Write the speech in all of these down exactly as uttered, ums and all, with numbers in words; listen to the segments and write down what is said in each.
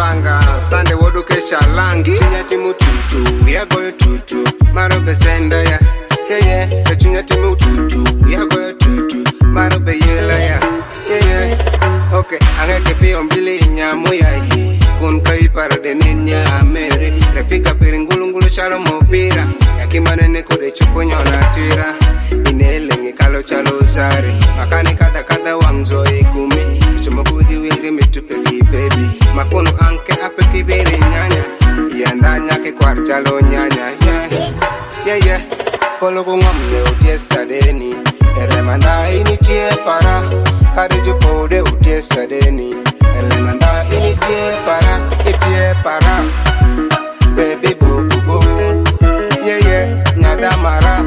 panga Sande wodu kesha langi Chunyati mututu Yagoyo tutu Marobe senda ya Yeah yeah Chunyati mututu Yagoyo tutu Marobe yela ya Yeah yeah Okay Angeke pio mbili nyamu ya hii Kun kai parade ninya amere Refika piringulu ngulu chalo mopira Yakimanene kude chupunyo na tira Inelengi kalo chalo sari Makani kata kata wangzo ikumi Chumokudi wingi mitupeki baby Makono anke ape kibiri nyanya Yandanya ke kwar chalo nyanya Yeah yeah yeah Polo kungomne utie sadeni Elemanda ini tie para Kariju pode utie sadeni Elemanda ini tie para Itie para Baby boo boo boo Yeah yeah Nyada mara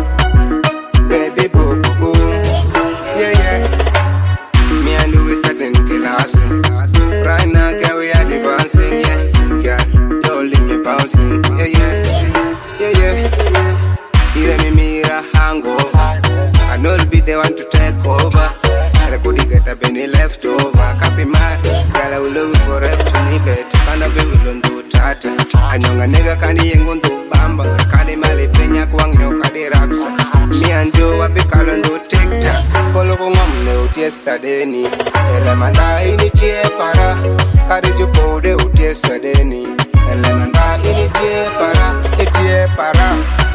Baby boo boo boo Yeah yeah Me and you is setting class Right now girl we are advancing Yeah yeah Don't leave me bouncing Yeah yeah Yeah yeah Ire me mira hango I know it'll be the one to take over I could get a penny left over Copy mad Girl I will love you forever to me bet Kana be will undo tata Anyonga nega kani yengundu bamba Kani mali penya kwangyo kadi raksa Me and you wapi kalundu tic-tac Polo kungomne utie sadeni Elemanda ini tie para Kari jupode utie sadeni Elemanda ini tie para Itie para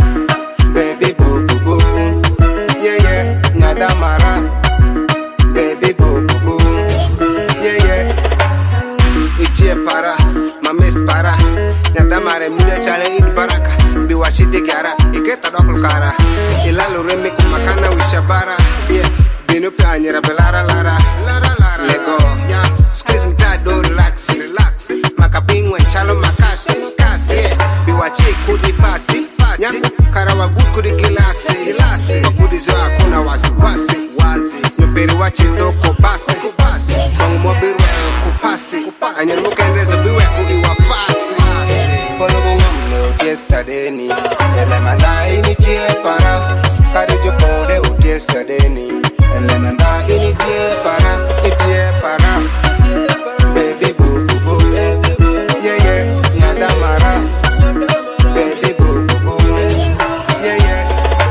Baby boo boo boo Yeah yeah Nyada mara Baby boo boo boo Yeah yeah Itie para Mamis para Nyada mara Mune chale in baraka Biwashidi gara Iketa dokul kara Ilalu remi kumakana wishabara Yeah Binu pia nyera belara lara Lara lara Lego Yeah Squeeze me tight do relax Relax Makapingwe chalo makasi Kasi Biwachi kudi pasi Nyangu karawa good kudi gilasi Gilasi Wakudi zo hakuna wasi wasi Wazi Nyupiri wachi doko basi Kubasi Wangu mobiru kupasi Anyan mukendezo biwe kudi wafasi Polo kungomne utie sadeni Elemanda ini tie para Karijo pode utie sadeni Elemanda ini tie para Itie para Baby boo boo boo Yeah yeah Nyada mara Baby boo boo boo Yeah yeah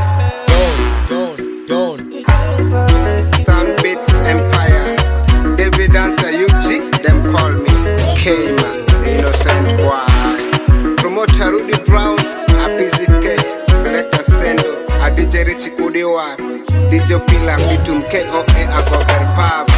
Don't, don't, don't Sound Beats Empire David Dancer Yuchi Them call me K-Man The innocent boy Promoter Rudy Brown Apizike Selector Sendo A D J Richie Kudiwar D J Pila Bitum K O A Agober Pab